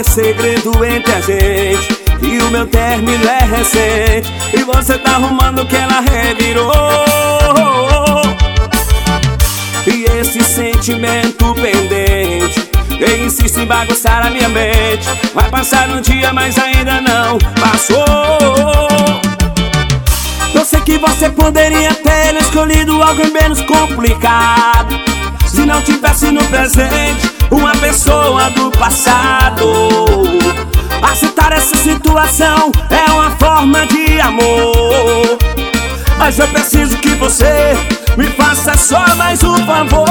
é segredo entre a gente, e o meu término é recente, e você tá arrumando que ela revirou. E esse sentimento pendente, eu insisto em bagunçar a minha mente. Vai passar um dia, mas ainda não passou. Eu sei que você poderia ter escolhido algo menos complicado, se não tivesse no presente uma pessoa do passado. Aceitar essa situação é uma forma de amor, mas eu preciso que você me faça só mais um favor.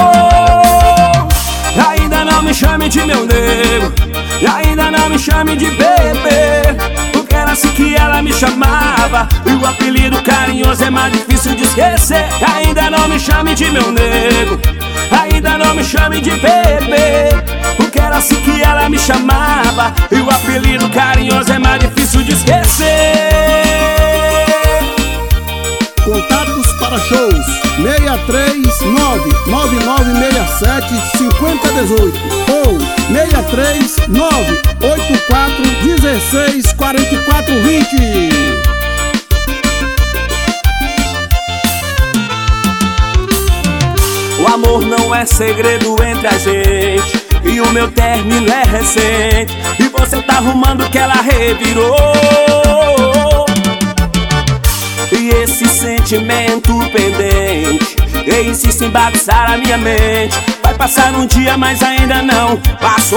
Ainda não me chame de meu nego, e ainda não me chame de bebê, porque era assim que ela me chamava, e o apelido carinhoso é mais difícil de esquecer. Ainda não me chame de meu nego, ainda não me chame de bebê, porque era assim que ela me chamava, e o apelido carinhoso é mais difícil de esquecer. Contatos para shows 639-9967-5018 ou 639-8416-4420. O amor não é segredo entre a gente, e o meu término é recente, e você tá arrumando que ela revirou. E esse sentimento pendente, eu insisto em bagunçar a minha mente. Vai passar um dia, mas ainda não passou.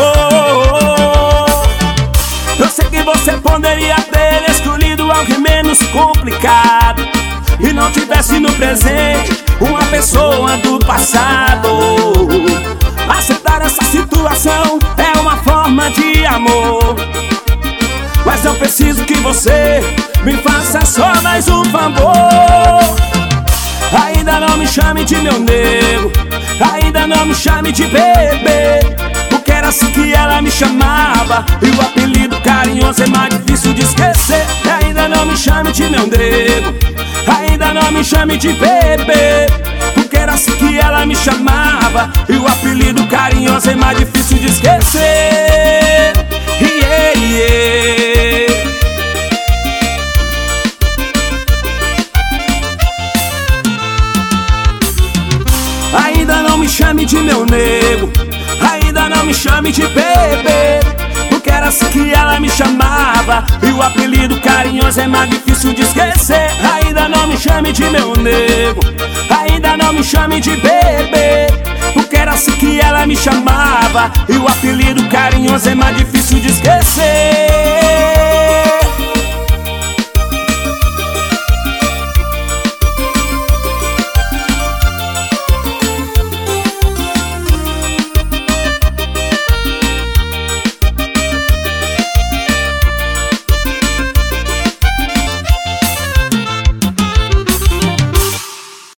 Eu sei que você poderia ter escolhido algo menos complicado, e não tivesse no presente uma pessoa do passado. Aceitar essa situação é uma forma de amor, mas eu preciso que você me faça só mais um favor. Ainda não me chame de meu nego, ainda não me chame de bebê, porque era assim que ela me chamava, e o apelido carinhoso é mais difícil de esquecer. Ainda não me chame de meu nego, ainda não me chame de bebê, porque era assim que ela me chamava, e o apelido carinhoso é mais difícil de esquecer. Yeah, yeah. Ainda não me chame de meu nego, ainda não me chame de bebê, porque era assim que ela me chamava, e o apelido carinhoso é mais difícil de esquecer. Ainda não me chame de meu nego, ainda não me chame de bebê, porque era assim que ela me chamava, e o apelido carinhoso é mais difícil de esquecer.